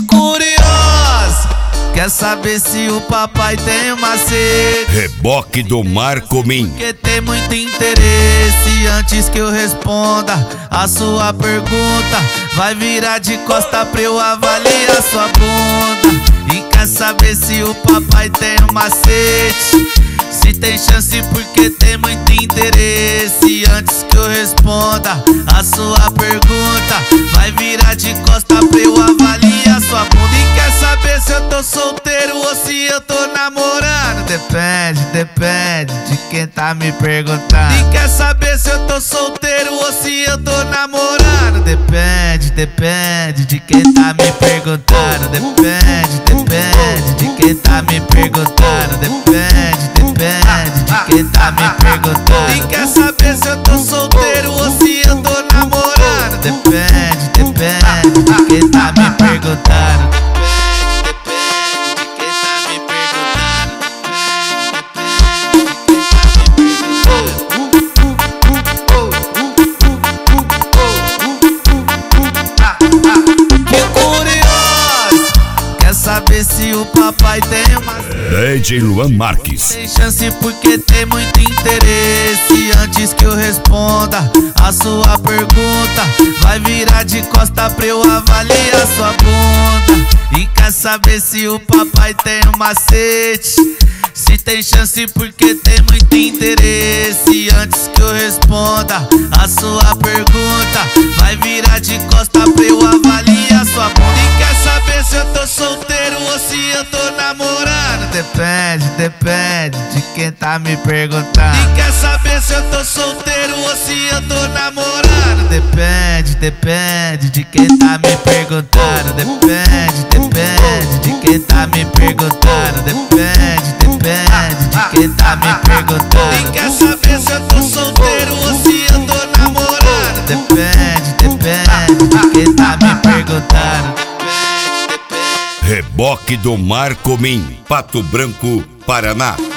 curiosa, quer saber se o papai tem uma sede? Reboque do Marcomin. Porque tem muito interesse. Antes que eu responda a sua pergunta, vai virar de costa pra eu avaliar sua bunda. E quer saber se o papai tem um macete? Se tem chance porque tem muito interesse. Antes que eu responda a sua pergunta, vai virar de costa pra eu avaliar sua bunda. E quer saber se eu tô solteiro ou se eu tô namorando? Depende de quem tá me perguntando. E quer saber se eu tô solteiro ou se eu tô namorando? Depende de quem tá me perguntando. Depende de quem tá me perguntando. Depende de quem tá me perguntando. E quer saber se eu tô solteiro ou se eu tô namorando? Depende de quem tá me perguntando. Saber se o papai tem uma DJ Luan Marques. Tem chance porque tem muito interesse. Antes que eu responda a sua pergunta, vai virar de costa pra eu avaliar sua bunda. E quer saber se o papai tem um macete? Se tem chance porque tem muito interesse. Antes que eu responda a sua pergunta, vai virar de costa pra eu avaliar sua bunda. E quer saber se eu tô solteiro ou se eu tô namorando? Depende de quem tá me perguntando. E quer saber se eu tô solteiro ou se eu tô namorando? Depende de quem tá me perguntando. Depende de quem tá me perguntando. Depende de quem tá me perguntando. E quer saber se eu tô solteiro ou se eu tô namorando? Depende de quem tá me perguntando. Reboque do Marcomin, Pato Branco, Paraná.